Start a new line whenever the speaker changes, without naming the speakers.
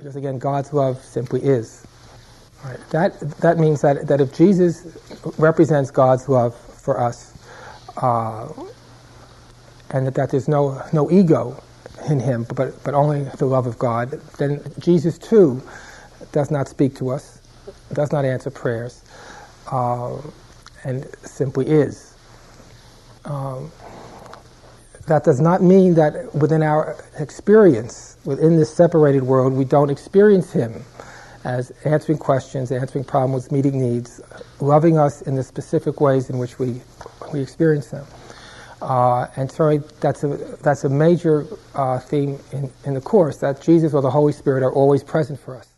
Because again, God's love simply is. Right. That means that if Jesus represents God's love for us, and that there's no ego in him, but only the love of God, then Jesus too does not speak to us, does not answer prayers, and simply is. That does not mean that within our experience, within this separated world, we don't experience him as answering questions, answering problems, meeting needs, loving us in the specific ways in which we experience them. And so that's a major theme in the Course, that Jesus or the Holy Spirit are always present for us.